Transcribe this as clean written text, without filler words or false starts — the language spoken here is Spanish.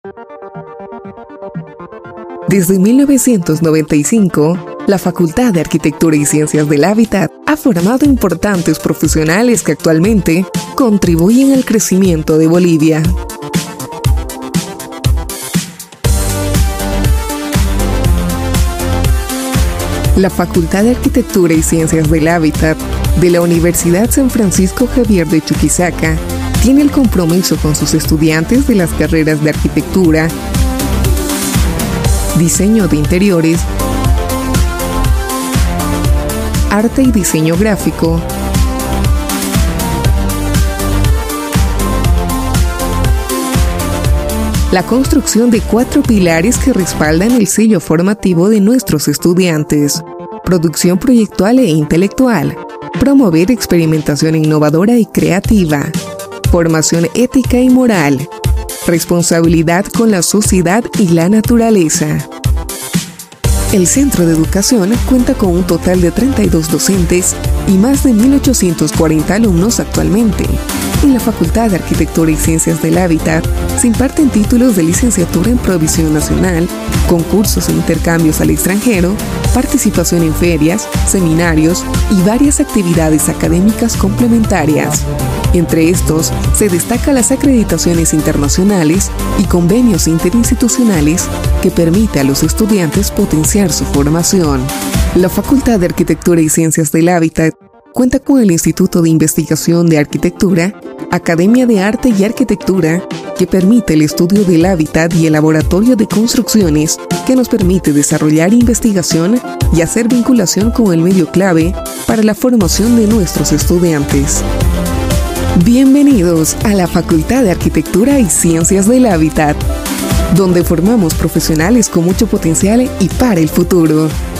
Desde 1995, la Facultad de Arquitectura y Ciencias del Hábitat ha formado importantes profesionales que actualmente contribuyen al crecimiento de Bolivia. La Facultad de Arquitectura y Ciencias del Hábitat de la Universidad San Francisco Javier de Chuquisaca tiene el compromiso con sus estudiantes de las carreras de arquitectura, diseño de interiores, arte y diseño gráfico, la construcción de 4 pilares que respaldan el sello formativo de nuestros estudiantes: producción proyectual e intelectual, promover experimentación innovadora y creativa, formación ética y moral, responsabilidad con la sociedad y la naturaleza. El Centro de Educación cuenta con un total de 32 docentes y más de 1.840 alumnos actualmente. En la Facultad de Arquitectura y Ciencias del Hábitat se imparten títulos de licenciatura en Provisión Nacional, concursos e intercambios al extranjero, participación en ferias, seminarios y varias actividades académicas complementarias. Entre estos, se destacan las acreditaciones internacionales y convenios interinstitucionales que permiten a los estudiantes potenciar su formación. La Facultad de Arquitectura y Ciencias del Hábitat cuenta con el Instituto de Investigación de Arquitectura, Academia de Arte y Arquitectura, que permite el estudio del hábitat, y el Laboratorio de Construcciones, que nos permite desarrollar investigación y hacer vinculación con el medio clave para la formación de nuestros estudiantes. Bienvenidos a la Facultad de Arquitectura y Ciencias del Hábitat, donde formamos profesionales con mucho potencial y para el futuro.